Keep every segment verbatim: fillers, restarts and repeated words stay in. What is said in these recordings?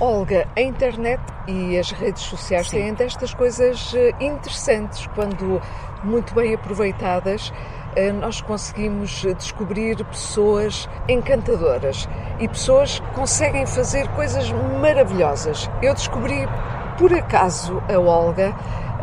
Olga, a internet e as redes sociais Sim. têm destas coisas interessantes. Quando muito bem aproveitadas, nós conseguimos descobrir pessoas encantadoras e pessoas que conseguem fazer coisas maravilhosas. Eu descobri, por acaso, a Olga.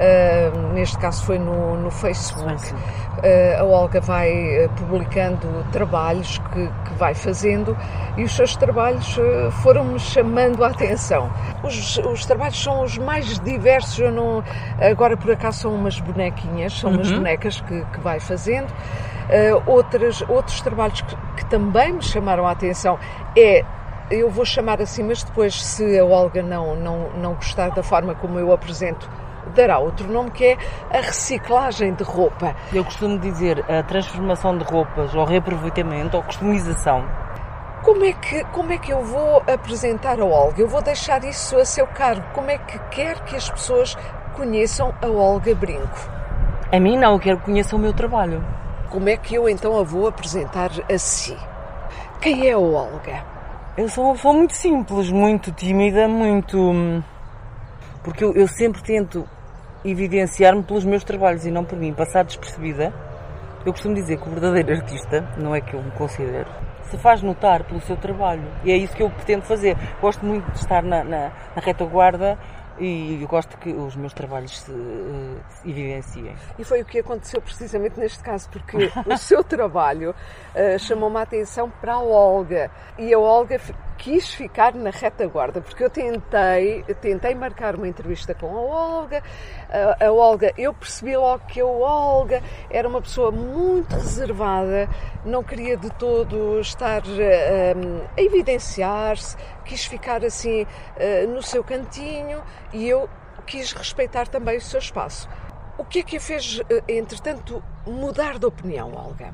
Uh, neste caso foi no, no Facebook. Uh, a Olga vai uh, publicando trabalhos que, que vai fazendo e os seus trabalhos uh, foram-me chamando a atenção. Os, os trabalhos são os mais diversos. Eu não, agora, por acaso, são umas bonequinhas, são uhum. umas bonecas que, que vai fazendo. Uh, outras, outros trabalhos que, que também me chamaram a atenção é... Eu vou chamar assim, mas depois, se a Olga não, não, não gostar da forma como eu apresento, dará outro nome, que é a reciclagem de roupa. Eu costumo dizer a transformação de roupas, ou reaproveitamento, ou customização. Como é que, como é que eu vou apresentar a Olga? Eu vou deixar isso a seu cargo. Como é que quer que as pessoas conheçam a Olga Brinco? A mim não, eu quero que conheçam o meu trabalho. Como é que eu então a vou apresentar a si? Quem é a Olga? Eu sou uma pessoa muito simples, muito tímida, muito... Porque eu, eu sempre tento evidenciar-me pelos meus trabalhos e não por mim, passar despercebida. Eu costumo dizer que o verdadeiro artista, não é que eu me considero, se faz notar pelo seu trabalho. E é isso que eu pretendo fazer. Gosto muito de estar na, na, na retaguarda e eu gosto que os meus trabalhos se, uh, se evidenciem. E foi o que aconteceu precisamente neste caso, porque o seu trabalho uh, chamou-me a atenção para a Olga. E a Olga quis ficar na retaguarda, porque eu tentei, tentei marcar uma entrevista com a Olga. A, a Olga, eu percebi logo que a Olga era uma pessoa muito reservada, não queria de todo estar uh, a evidenciar-se, quis ficar assim uh, no seu cantinho e eu quis respeitar também o seu espaço. O que é que a fez, entretanto, mudar de opinião, Olga?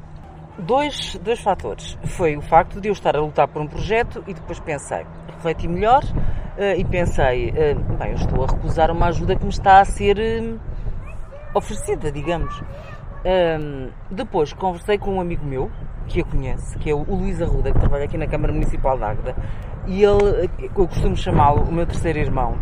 Dois, dois fatores. Foi o facto de eu estar a lutar por um projeto e depois pensei, refleti melhor uh, e pensei, uh, bem, eu estou a recusar uma ajuda que me está a ser uh, oferecida, digamos. Uh, depois conversei com um amigo meu, que a conhece, que é o Luís Arruda, que trabalha aqui na Câmara Municipal de Águeda, e ele, eu costumo chamá-lo o meu terceiro irmão,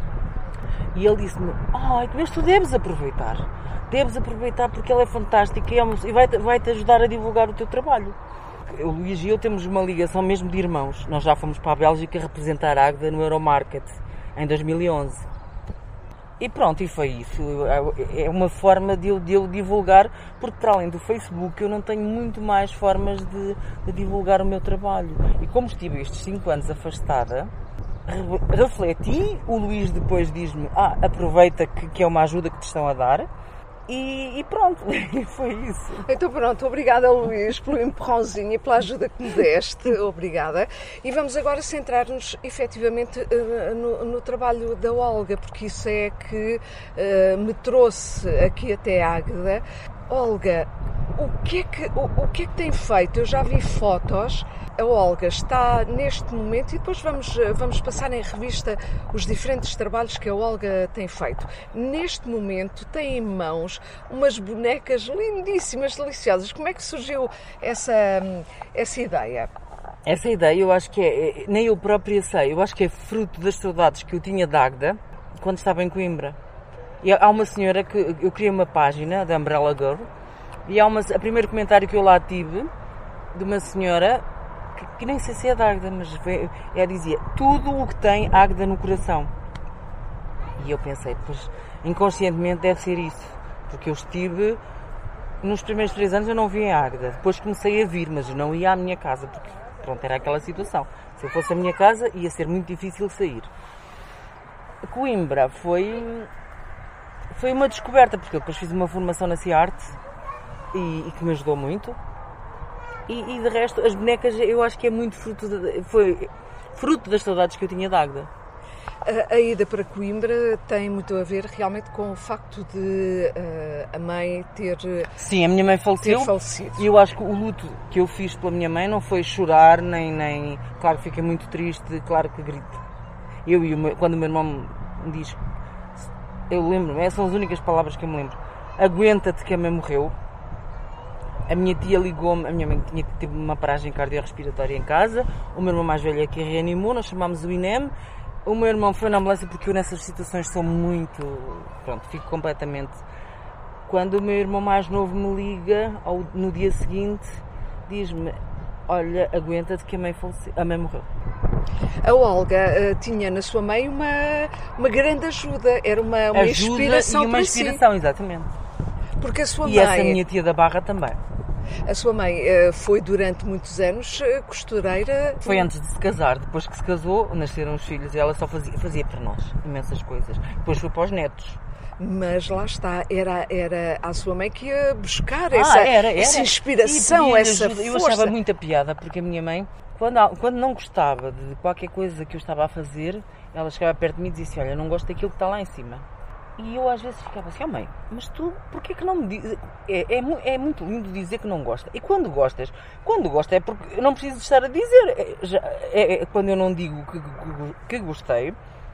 e ele disse-me, oh, mas tu deves aproveitar, deves aproveitar porque ele é fantástico e vai-te vai -te ajudar a divulgar o teu trabalho. O Luís e eu temos uma ligação mesmo de irmãos. Nós já fomos para a Bélgica representar a Águeda no Euromarket em dois mil e onze. E pronto, e foi isso. É uma forma de eu, de eu divulgar, porque para além do Facebook eu não tenho muito mais formas de, de divulgar o meu trabalho. E como estive estes cinco anos afastada, refleti, o Luís depois diz-me, ah, aproveita que, que é uma ajuda que te estão a dar. E, e pronto, foi isso. Então pronto, obrigada Luís pelo empurrãozinho e pela ajuda que me deste, obrigada. E vamos agora centrar-nos efetivamente uh, no, no trabalho da Olga, porque isso é que uh, me trouxe aqui até Águeda. Olga, o que, é que, o, o que é que tem feito? Eu já vi fotos. A Olga está neste momento, e depois vamos, vamos passar em revista os diferentes trabalhos que a Olga tem feito. Neste momento tem em mãos umas bonecas lindíssimas, deliciosas. Como é que surgiu essa, essa ideia? Essa ideia eu acho que é, nem eu própria sei, eu acho que é fruto das saudades que eu tinha de Águeda quando estava em Coimbra. E há uma senhora que, eu criei uma página da Umbrella Girl, e há uma, o primeiro comentário que eu lá tive, de uma senhora, que, que nem sei se é de Águeda, mas ela dizia, tudo o que tem Águeda no coração. E eu pensei, pois, inconscientemente deve ser isso, porque eu estive, nos primeiros três anos eu não via em Águeda, depois comecei a vir, mas não ia à minha casa, porque pronto, era aquela situação. Se eu fosse à minha casa, ia ser muito difícil sair. Coimbra foi, foi uma descoberta, porque eu depois fiz uma formação na Ciarte, e, e que me ajudou muito. E, e de resto, as bonecas eu acho que é muito fruto, de, foi fruto das saudades que eu tinha de Águeda. A, a ida para Coimbra tem muito a ver realmente com o facto de uh, a mãe ter Sim, a minha mãe faleceu, falecido. E eu acho que o luto que eu fiz pela minha mãe não foi chorar, nem... nem claro que fiquei muito triste, claro que grito. Eu e o meu, quando o meu irmão me diz, eu lembro-me, essas são as únicas palavras que eu me lembro, aguenta-te que a mãe morreu. A minha tia ligou-me, a minha mãe tinha, teve uma paragem cardiorrespiratória em casa, o meu irmão mais velho é que a reanimou, nós chamámos o I N E M O meu irmão foi na ambulância porque eu nessas situações sou muito... Pronto, fico completamente... Quando o meu irmão mais novo me liga, ou no dia seguinte, diz-me: olha, aguenta-te que a mãe faleceu, a mãe morreu. A Olga uh, tinha na sua mãe uma, uma grande ajuda, era uma, uma ajuda inspiração e uma inspiração, si. Exatamente. Porque a sua e mãe... essa minha tia da Barra também. A sua mãe uh, foi durante muitos anos uh, costureira? Foi antes de se casar, depois que se casou, nasceram os filhos e ela só fazia, fazia para nós imensas coisas. Depois foi para os netos. Mas lá está, era, era a sua mãe que ia buscar ah, essa, era, era. essa inspiração, essa força. Eu achava muita piada, porque a minha mãe, quando, quando não gostava de qualquer coisa que eu estava a fazer, ela chegava perto de mim e dizia assim: olha, não gosto daquilo que está lá em cima. E eu às vezes ficava assim: ó oh, mãe, mas tu, porquê que não me dizes? É, é, é muito lindo dizer que não gosta. E quando gostas? Quando gosta é porque eu não preciso estar a dizer. É, já, é, é quando eu não digo que, que, que gostei,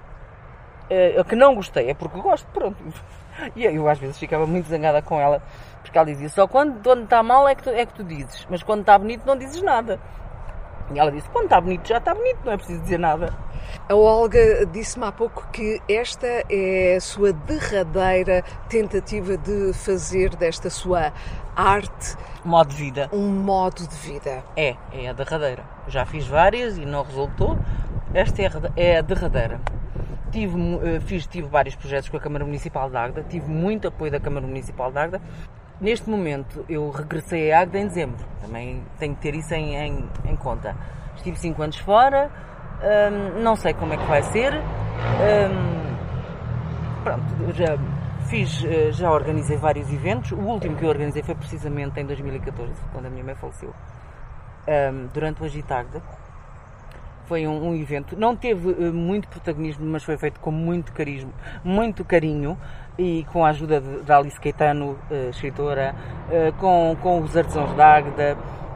é, que não gostei, é porque gosto, pronto. E eu às vezes ficava muito zangada com ela, porque ela dizia: só quando, quando está mal é que, tu, é que tu dizes, mas quando está bonito não dizes nada. E ela disse: quando está bonito já está bonito, não é preciso dizer nada. A Olga disse-me há pouco que esta é a sua derradeira tentativa de fazer desta sua arte modo de vida. Um modo de vida. É, é a derradeira. Já fiz várias e não resultou. Esta é a derradeira. Tive, fiz, tive vários projetos com a Câmara Municipal de Águeda, tive muito apoio da Câmara Municipal de Águeda. Neste momento eu regressei a Águeda em dezembro. Também tenho que ter isso em, em, em conta. Estive cinco anos fora. Um, não sei como é que vai ser. Um, pronto, já fiz, já organizei vários eventos. O último que eu organizei foi precisamente em dois mil e catorze, quando a minha mãe faleceu, um, durante o Agitagda. Foi um, um evento, não teve uh, muito protagonismo, mas foi feito com muito carisma, muito carinho, e com a ajuda de, de Alice Caetano, uh, escritora, uh, com, com os artesãos da Águeda.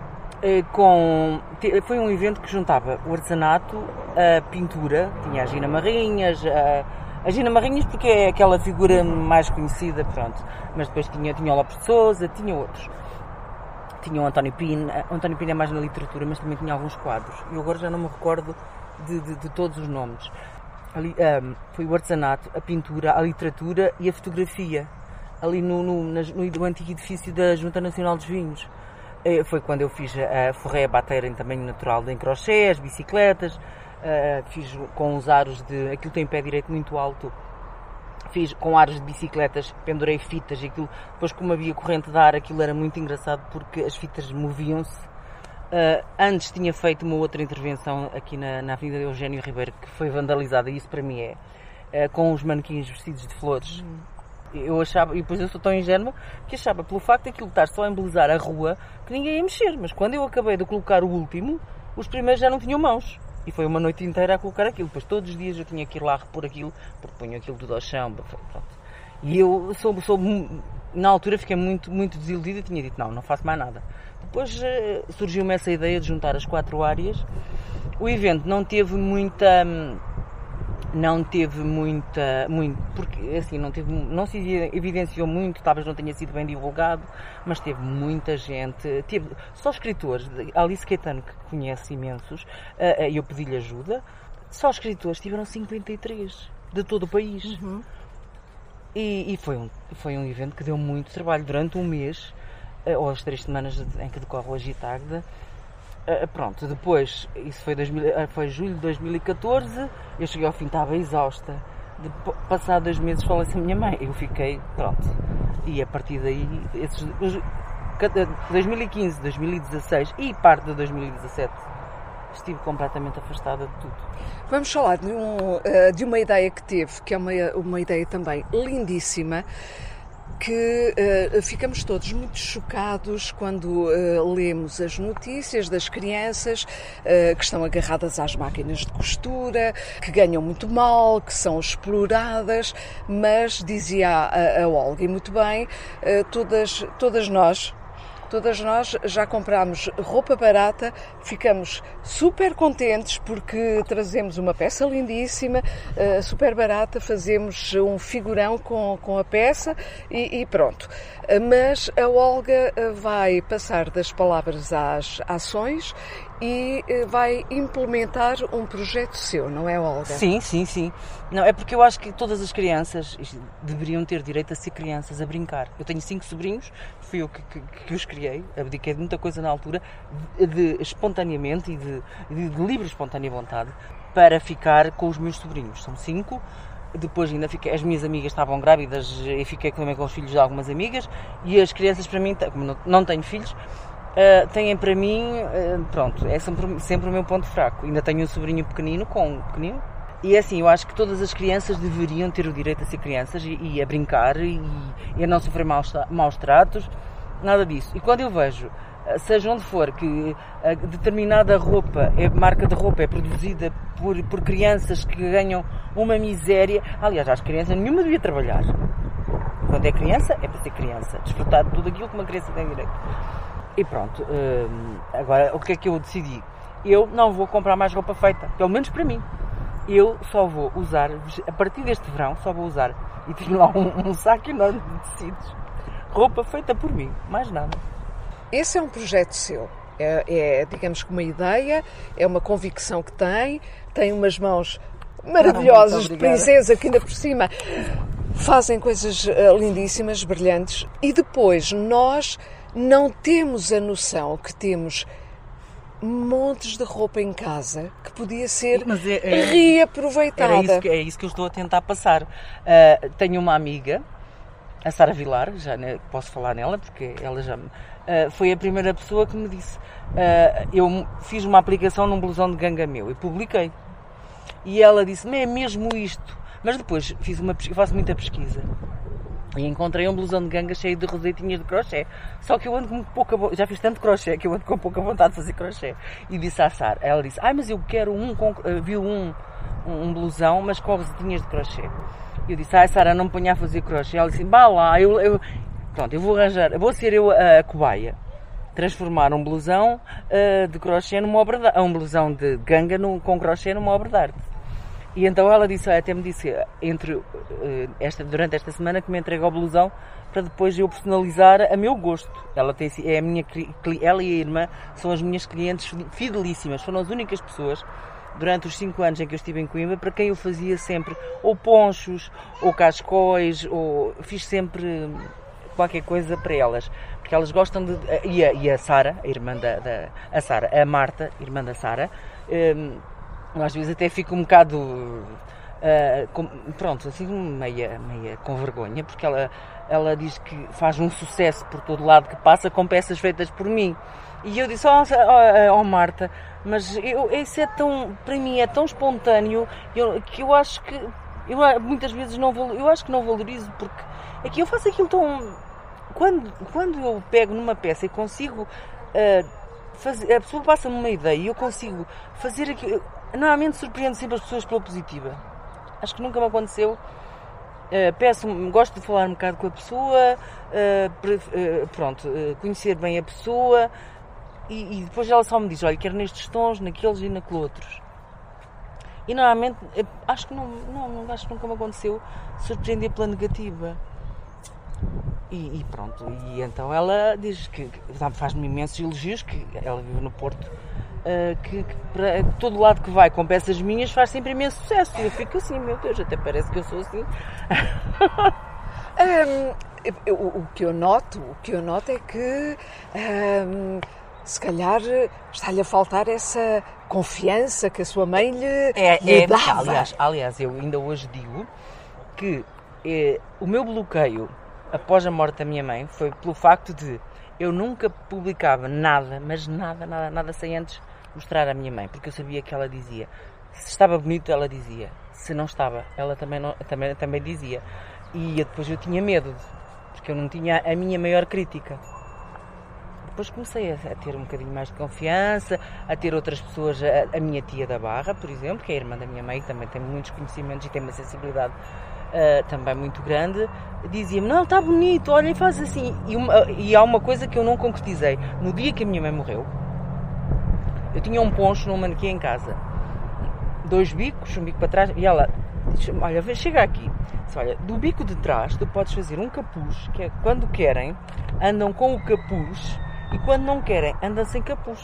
Com, foi um evento que juntava o artesanato, a pintura, tinha a Gina Marrinhas, a, a Gina Marrinhas porque é aquela figura mais conhecida, pronto, mas depois tinha, tinha o Lopes de Sousa, tinha outros, tinha o António Pina, o António Pina é mais na literatura, mas também tinha alguns quadros, e agora já não me recordo de, de, de todos os nomes. Ali, um, foi o artesanato, a pintura, a literatura e a fotografia, ali no, no, no, no antigo edifício da Junta Nacional dos Vinhos. Foi quando eu fiz a forré a bateira em tamanho natural em crochê, as bicicletas, fiz com os aros de... aquilo tem pé direito muito alto, fiz com aros de bicicletas, pendurei fitas e aquilo, depois como havia corrente de ar, aquilo era muito engraçado porque as fitas moviam-se. Antes tinha feito uma outra intervenção aqui na, na Avenida Eugênio Ribeiro, que foi vandalizada, e isso para mim é, com os manequins vestidos de flores. Hum. Eu achava, e depois eu sou tão ingênua que achava, pelo facto de aquilo estar só a embelezar a rua, que ninguém ia mexer. Mas quando eu acabei de colocar o último, os primeiros já não tinham mãos. E foi uma noite inteira a colocar aquilo. Depois todos os dias eu tinha que ir lá repor aquilo, porque punho aquilo tudo ao chão. Pronto. E eu, sou, sou, na altura, fiquei muito, muito desiludida e tinha dito: não, não faço mais nada. Depois surgiu-me essa ideia de juntar as quatro áreas. O evento não teve muita... Não teve muita, muito, porque assim, não, teve, não se evidenciou muito, talvez não tenha sido bem divulgado, mas teve muita gente, teve só escritores, Alice Caetano, que conhece imensos, eu pedi-lhe ajuda, só escritores tiveram cinquenta e três de todo o país. Uhum. E, e foi, um, foi um evento que deu muito trabalho durante um mês, ou as três semanas em que decorre o Agitagda. Uh, pronto, depois, isso foi, dois mil, foi julho de dois mil e catorze, eu cheguei ao fim, estava exausta. De, passado dois meses falei-se a minha mãe, eu fiquei, pronto. E a partir daí, esses, dois mil e quinze, dois mil e dezasseis e parte de dois mil e dezassete, estive completamente afastada de tudo. Vamos falar de, um, de uma ideia que teve, que é uma, uma ideia também lindíssima, que uh, ficamos todos muito chocados quando uh, lemos as notícias das crianças uh, que estão agarradas às máquinas de costura, que ganham muito mal, que são exploradas, mas dizia a, a Olga, e muito bem, uh, todas, todas nós Todas nós já comprámos roupa barata, ficamos super contentes porque trazemos uma peça lindíssima, uh, super barata, fazemos um figurão com, com a peça e, e pronto. Uh, mas a Olga vai passar das palavras às ações e vai implementar um projeto seu, não é, Olga? Sim, sim, sim. Não, é porque eu acho que todas as crianças deveriam ter direito a ser crianças, a brincar. Eu tenho cinco sobrinhos, fui eu que, que, que os criei, abdiquei de muita coisa na altura, de, de espontaneamente e de, de, de livre espontânea vontade, para ficar com os meus sobrinhos. São cinco. Depois ainda fiquei, as minhas amigas estavam grávidas e fiquei também com os filhos de algumas amigas, e as crianças para mim, como não, não tenho filhos, uh, têm para mim, uh, pronto, é sempre, sempre o meu ponto fraco. Ainda tenho um sobrinho pequenino, com um pequenino, e é assim, eu acho que todas as crianças deveriam ter o direito a ser crianças e, e a brincar e, e a não sofrer maus, maus tratos, nada disso. E quando eu vejo, seja onde for, que a determinada roupa, a marca de roupa é produzida por, por crianças que ganham uma miséria, aliás, as crianças nenhuma devia trabalhar. Quando é criança, é para ser criança, desfrutar de tudo aquilo que uma criança tem direito. E pronto, hum, agora o que é que eu decidi? Eu não vou comprar mais roupa feita, pelo menos para mim. Eu só vou usar, a partir deste verão, só vou usar, e tenho lá um, um saco enorme de tecidos, roupa feita por mim, mais nada. Esse é um projeto seu, é, é digamos que uma ideia, é uma convicção que tem, tem umas mãos maravilhosas de princesa que ainda por cima fazem coisas uh, lindíssimas, brilhantes, e depois nós não temos a noção que temos montes de roupa em casa que podia ser é, é, reaproveitada. É isso, que, é isso que eu estou a tentar passar. Uh, tenho uma amiga, a Sara Vilar, já né, posso falar nela porque ela já me, uh, foi a primeira pessoa que me disse, uh, eu fiz uma aplicação num blusão de ganga meu e publiquei. E ela disse-me, é mesmo isto. Mas depois fiz uma, faço muita pesquisa e encontrei um blusão de ganga cheio de rosetinhas de crochê. Só que eu ando com pouca... Já fiz tanto crochê que eu ando com pouca vontade de fazer crochê. E disse à Sara, ela disse, ai, mas eu quero um... Com, viu um, um blusão, mas com rosetinhas de crochê. E eu disse, ai, Sara, não me ponha a fazer crochê. Ela disse, vá lá, eu, eu... Pronto, eu vou arranjar... Vou ser eu a, a cobaia. Transformar um blusão uh, de crochê numa obra de arte. Um blusão de ganga no, com crochê numa obra de arte. E então ela disse, até me disse, entre, esta, durante esta semana que me entrega o blusão para depois eu personalizar a meu gosto. Ela, tem, é a minha, ela e a irmã são as minhas clientes fidelíssimas, foram as únicas pessoas durante os cinco anos em que eu estive em Coimbra para quem eu fazia sempre ou ponchos, ou cascóis, ou fiz sempre qualquer coisa para elas. Porque elas gostam de... E a, e a Sara, a irmã da... da a Sara, a Marta, irmã da Sara... Um, às vezes até fico um bocado, uh, com, pronto, assim, meia, meia com vergonha, porque ela, ela diz que faz um sucesso por todo lado que passa com peças feitas por mim. E eu disse, oh, oh, oh Marta, mas eu, isso é tão, para mim é tão espontâneo eu, que eu acho que, eu muitas vezes não, eu acho que não valorizo, porque é que eu faço aquilo tão, quando, quando eu pego numa peça e consigo, uh, fazer, a pessoa passa-me uma ideia e eu consigo fazer aquilo. Normalmente surpreendo sempre as pessoas pela positiva. Acho que nunca me aconteceu. Uh, peço, gosto de falar um bocado com a pessoa, uh, pre, uh, pronto, uh, conhecer bem a pessoa e, e depois ela só me diz, olha, quero nestes tons, naqueles e naqueles outros. E normalmente, uh, acho que não, não, acho que nunca me aconteceu surpreender pela negativa. E, e pronto, e então ela diz que, que faz-me imensos elogios, que ela vive no Porto, uh, que, que para todo lado que vai com peças minhas faz sempre imenso sucesso. E eu fico assim, meu Deus, até parece que eu sou assim. um, eu, o que eu noto, o que eu noto é que um, se calhar está-lhe a faltar essa confiança que a sua mãe lhe, é, lhe é, dava. Aliás, aliás, eu ainda hoje digo que é, o meu bloqueio após a morte da minha mãe foi pelo facto de eu nunca publicava nada, mas nada, nada, nada sem antes mostrar à minha mãe, porque eu sabia que ela dizia. Se estava bonito, ela dizia. Se não estava, ela também, não, também, também dizia. E depois eu tinha medo, porque eu não tinha a minha maior crítica. Depois comecei a, a ter um bocadinho mais de confiança, a ter outras pessoas, a, a minha tia da Barra, por exemplo, que é a irmã da minha mãe, que também tem muitos conhecimentos e tem uma sensibilidade Uh, também muito grande, dizia-me, não, está bonito, olha, e faz assim. E, uma, e há uma coisa que eu não concretizei. No dia que a minha mãe morreu, eu tinha um poncho num manequim em casa. Dois bicos, um bico para trás, e ela disse, olha, chega aqui. Disse, olha, do bico de trás tu podes fazer um capuz, que é quando querem, andam com o capuz, e quando não querem, andam sem capuz.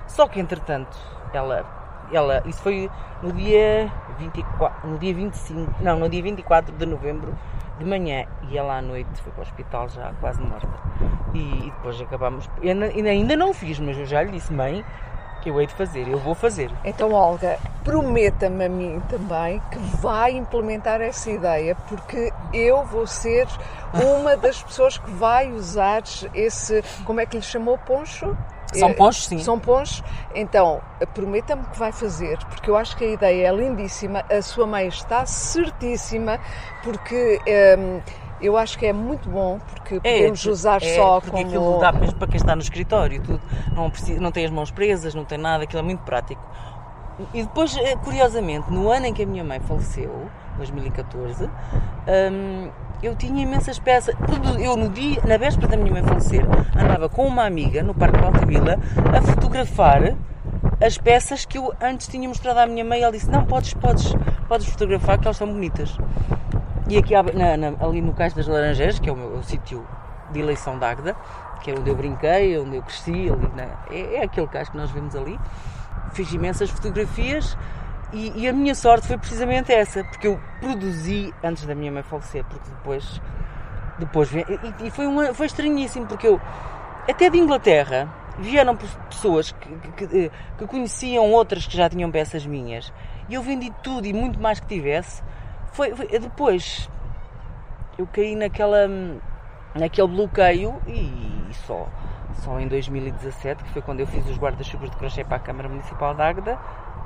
Só que, entretanto, ela, ela, isso foi no dia vinte e quatro, no dia vinte e cinco, não, no dia vinte e quatro de novembro, de manhã, e ela à noite foi para o hospital já quase morta. E, e depois acabámos, ainda, ainda não fiz, mas eu já lhe disse, mãe, que eu hei de fazer, eu vou fazer. Então, Olga, prometa-me a mim também que vai implementar essa ideia, porque eu vou ser uma das pessoas que vai usar esse, como é que lhe chamou, poncho? São ponchos, sim. São ponchos. Então, prometa-me que vai fazer, porque eu acho que a ideia é lindíssima, a sua mãe está certíssima, porque hum, eu acho que é muito bom, porque podemos é, usar é, só porque como... Porque aquilo dá mesmo para quem está no escritório, tudo, não, precisa, não tem as mãos presas, não tem nada, aquilo é muito prático. E depois, curiosamente, no ano em que a minha mãe faleceu, dois mil e catorze, hum, eu tinha imensas peças. Eu, no dia, na véspera da minha mãe falecer, andava com uma amiga no Parque de Altavila a fotografar as peças que eu antes tinha mostrado à minha mãe. Ela disse, não, podes, podes, podes fotografar, que elas são bonitas. E aqui na, na, ali no Cais das Laranjeiras, que é o meu o sítio de eleição de Águeda, que é onde eu brinquei, onde eu cresci, ali na, é, é aquele cais que nós vemos ali. Fiz imensas fotografias. E, e a minha sorte foi precisamente essa, porque eu produzi antes da minha mãe falecer, porque depois, depois e, e foi, uma, foi estranhíssimo, porque eu, até de Inglaterra, vieram pessoas que, que, que conheciam outras que já tinham peças minhas, e eu vendi tudo e muito mais que tivesse. Foi, foi depois, eu caí naquela, naquele bloqueio e, e só, só em dois mil e dezassete, que foi quando eu fiz os guarda-chuvas de crochê para a Câmara Municipal de Águeda.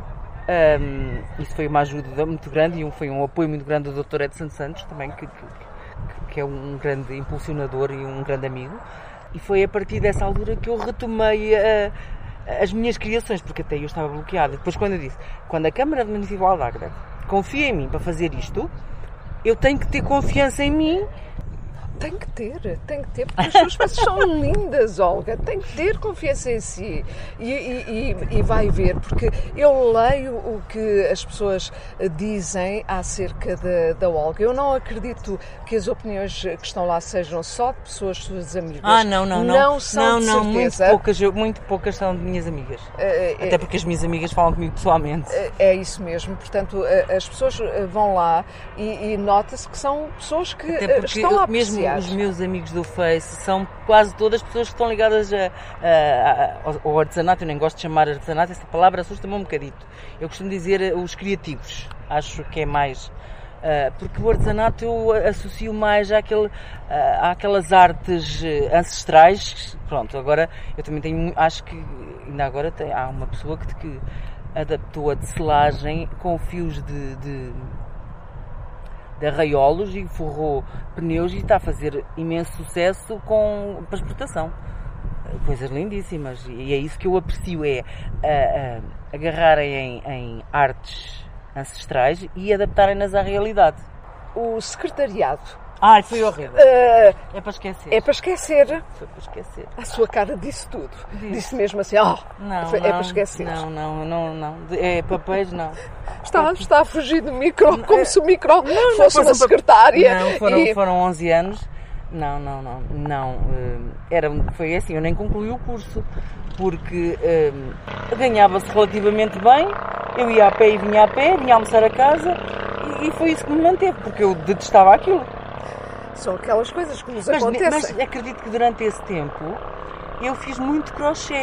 Um, isso foi uma ajuda muito grande e foi um apoio muito grande do doutor Edson Santos também, que, que, que é um grande impulsionador e um grande amigo, e foi a partir dessa altura que eu retomei a, as minhas criações, porque até eu estava bloqueada. Depois, quando eu disse, quando a Câmara Municipal de Águeda confia em mim para fazer isto, eu tenho que ter confiança em mim. Tem que ter, tem que ter, porque as suas peças são lindas, Olga, tem que ter confiança em si e, e, e, e vai ver, porque eu leio o que as pessoas dizem acerca da, da Olga. Eu não acredito que as opiniões que estão lá sejam só de pessoas suas amigas. Ah, não, não, não. Não são, não, não, de muito certeza. poucas, muito poucas são de minhas amigas. É, Até porque as minhas amigas falam comigo pessoalmente. É isso mesmo, portanto, as pessoas vão lá e, e nota-se que são pessoas que estão lá a mesmo os meus amigos do Face são quase todas pessoas que estão ligadas a, a, a, ao artesanato. Eu nem gosto de chamar artesanato, essa palavra assusta-me um bocadito. Eu costumo dizer os criativos, acho que é mais, uh, porque o artesanato eu associo mais àquele, uh, àquelas artes ancestrais. Pronto, agora eu também tenho, acho que ainda agora tem, há uma pessoa que, que adaptou a tecelagem com fios de, de de arraiolos e forrou pneus e está a fazer imenso sucesso com, para exportação. Coisas lindíssimas. E é isso que eu aprecio, é a, a, agarrarem em, em artes ancestrais e adaptarem-nas à realidade. O secretariado. Ai, foi horrível. Uh, é para esquecer. É para esquecer. Foi para esquecer. A sua cara disse tudo. Disse, disse mesmo assim, oh, não, foi, não, é para esquecer. Não, não, não, não. É papéis, não. Está, está a fugir do micro, como não, se o micro não, fosse não, uma secretária. Não, foram, e... foram onze anos. Não, não, não. não. Era, foi assim, eu nem concluí o curso, porque um, ganhava-se relativamente bem, eu ia a pé e vinha a pé, vinha almoçar a casa, e, e foi isso que me manteve, porque eu detestava aquilo. São aquelas coisas que nos mas, acontecem. Mas acredito que durante esse tempo eu fiz muito crochê.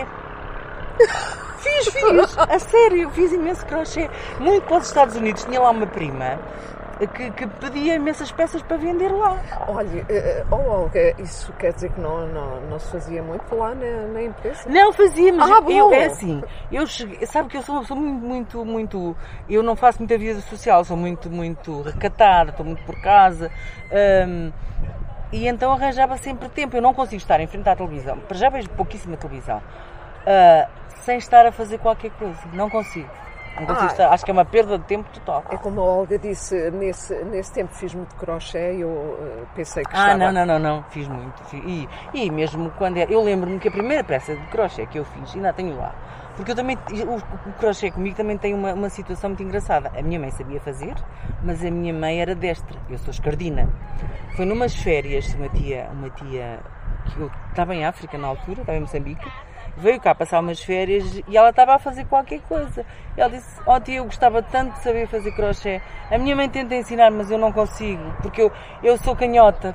Fiz, fiz. A sério, eu fiz imenso crochê. Muito para os Estados Unidos. Tinha lá uma prima que, que pedia imensas peças para vender lá. Olha, oh Olga, isso quer dizer que não, não, não se fazia muito lá na, na empresa? Não, fazia, mas ah, eu, é assim, eu cheguei, sabe que eu sou, sou muito, muito, muito, eu não faço muita vida social, sou muito, muito recatada, estou muito por casa, hum, e então arranjava sempre tempo. Eu não consigo estar em frente à televisão, para já vejo pouquíssima televisão, uh, sem estar a fazer qualquer coisa, não consigo. Não consigo ah, estar, acho que é uma perda de tempo total. É como a Olga disse, nesse, nesse tempo fiz muito crochê e eu uh, pensei que ah, estava... Ah, não, não, não, não, fiz muito. Fiz, e, e mesmo quando era... Eu lembro-me que a primeira peça de crochê que eu fiz, ainda a tenho lá, porque eu também, o, o crochê comigo também tem uma, uma situação muito engraçada. A minha mãe sabia fazer, mas a minha mãe era destra, eu sou escardina. Foi numas férias, uma tia, uma tia que eu estava em África na altura, estava em Moçambique, veio cá passar umas férias e ela estava a fazer qualquer coisa. Ela disse, ó tia, eu gostava tanto de saber fazer crochê. A minha mãe tenta ensinar, mas eu não consigo, porque eu, eu sou canhota.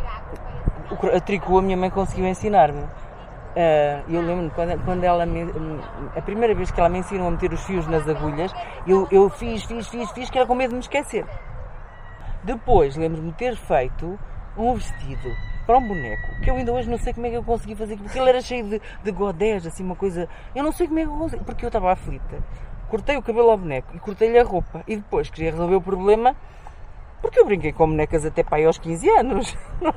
A tricô a minha mãe conseguiu ensinar-me. Uh, eu lembro-me quando, quando ela me, a primeira vez que ela me ensinou a meter os fios nas agulhas, eu, eu fiz, fiz, fiz, fiz, que era com medo de me esquecer. Depois lembro-me de ter feito um vestido para um boneco, que eu ainda hoje não sei como é que eu consegui fazer, porque ele era cheio de, de godés, assim uma coisa, eu não sei como é que eu consegui, porque eu estava aflita. Cortei o cabelo ao boneco e cortei-lhe a roupa, e depois queria resolver o problema, porque eu brinquei com bonecas até para aí aos quinze anos.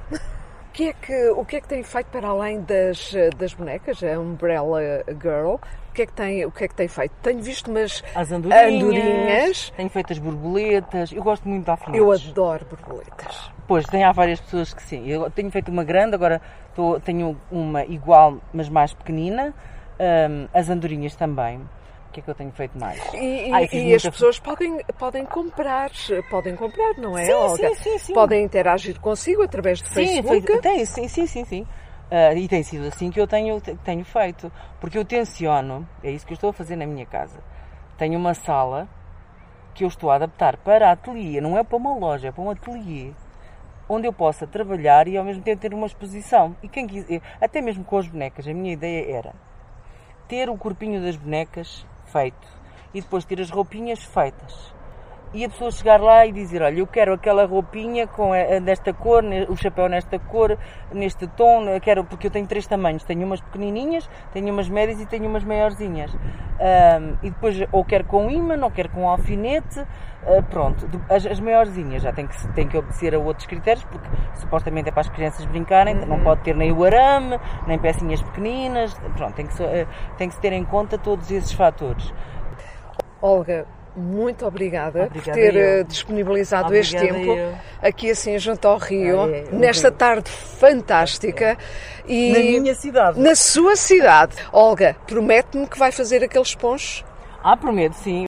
O que, é que, o que é que tem feito para além das, das bonecas, a Umbrella Girl? O que é que tem, o que é que tem feito? Tenho visto umas as andorinhas, andorinhas. Tenho feito as borboletas, eu gosto muito de alfinetes. Eu adoro borboletas. Pois, tem, há várias pessoas que sim. Eu tenho feito uma grande, agora estou, tenho uma igual, mas mais pequenina. Um, as andorinhas também. O que é que eu tenho feito mais? E, ah, e as pessoas podem, podem comprar, podem comprar, não é, sim, Olga? Sim, sim, sim. Podem interagir consigo através do sim, Facebook? Tem, sim, sim, sim, sim. Uh, e tem sido assim que eu tenho, tenho feito. Porque eu tenciono, é isso que eu estou a fazer na minha casa. Tenho uma sala que eu estou a adaptar para ateliê, não é para uma loja, é para um ateliê, onde eu possa trabalhar e ao mesmo tempo ter uma exposição. E quem quiser, até mesmo com as bonecas, a minha ideia era ter o corpinho das bonecas feito e depois ter as roupinhas feitas e a pessoa chegar lá e dizer, olha, eu quero aquela roupinha com a, desta cor, o chapéu nesta cor, neste tom, eu quero, porque eu tenho três tamanhos, tenho umas pequenininhas, tenho umas médias e tenho umas maiorzinhas, um, e depois ou quero com ímã, ou quero com alfinete, uh, pronto, as, as maiorzinhas já tem que, tem que obedecer a outros critérios, porque supostamente é para as crianças brincarem, uhum. Não pode ter nem o arame, nem pecinhas pequeninas, pronto, tem que, uh, tem que se ter em conta todos esses fatores. Olga, muito obrigada, obrigada por ter eu. disponibilizado obrigada este tempo eu. aqui assim junto ao Rio, ah, é, nesta tarde fantástica. E na minha cidade. Na sua cidade. Olga, promete-me que vai fazer aqueles ponchos? Ah, prometo, sim.